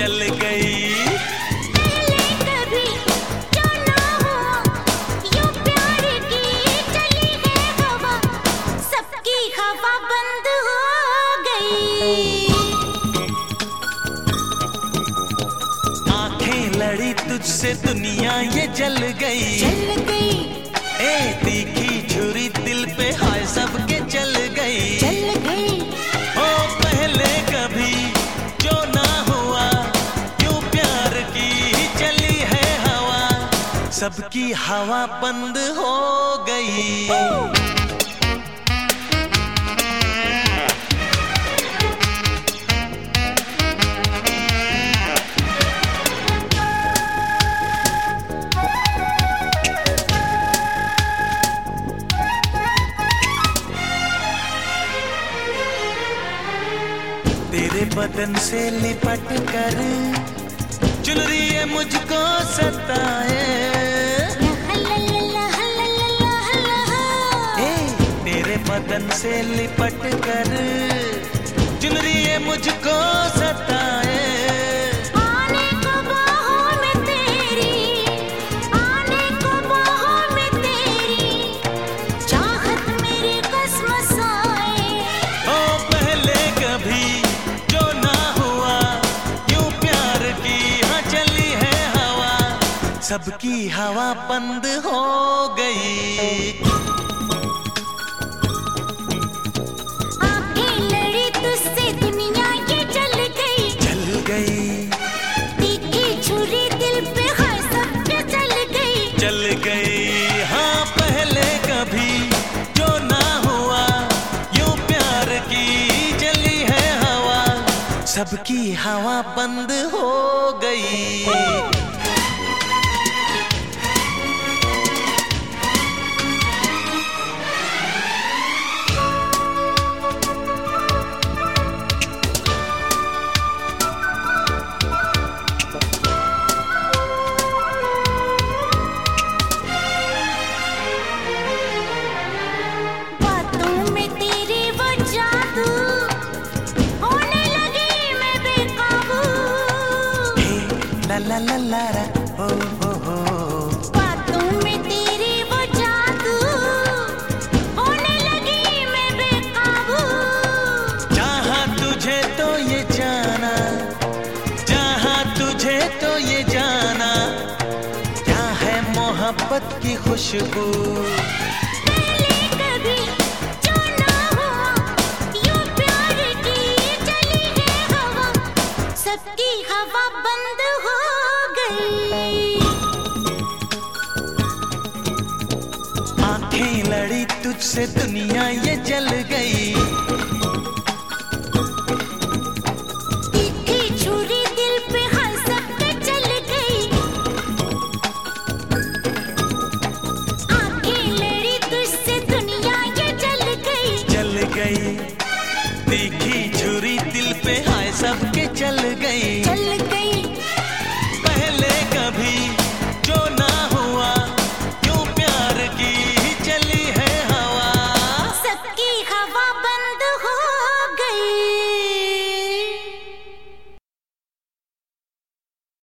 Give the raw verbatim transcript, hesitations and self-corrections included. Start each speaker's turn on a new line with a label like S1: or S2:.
S1: चल गई।
S2: पहले कभी जो ना हुआ, यूं प्यार की चली है हवा, सबकी हवा बंद हो गई।
S1: आंखें लड़ी तुझसे दुनिया ये जल गई,
S2: चल गई,
S1: ए तीखी छुरी दिल पे हाय सबके चल गई,
S2: चल गई।
S1: ओ पहले कभी जो ना हुआ, यूं प्यार की चली है हवा, सबकी हवा बंद हो गई। तेरे बदन से लिपट कर चुनरी ये मुझको सताए, ए, तेरे बदन से लिपट कर चुनरी ये मुझको सताए।
S2: आने को बाहों में तेरी, आने को बाहों में तेरी, चाहत मेरी कसम आए।
S1: ओ पहले कभी जो ना हुआ, यूं प्यार की हाँ चली है हवा, सबकी हवा बंद हो गई।
S2: आंखें लड़ी तुझसे दुनिया ये जल गई,
S1: चल गई,
S2: तीखी छुरी दिल पे हाय सबके चल गई,
S1: चल गई। हाँ पहले कभी जो ना हुआ, यूं प्यार की चली है हवा, सबकी हवा बंद हो गई।
S2: बातों में तेरे वो जादू, होने लगी मैं बेकाबू।
S1: हे ला ला ला ला रा, हो हो हो,
S2: बातों में तेरी वो जादू, होने लगी मैं बेकाबू।
S1: चाहा तुझे तो ये जाना, चाहा तुझे तो ये जाना, क्या है मोहब्बत की खुशबू।
S2: पहले कभी जो ना हुआ, यूं प्यार की चली है हवा, सबकी हवा बंद हो गई।
S1: आंखें लड़ी तुझसे दुनिया ये जल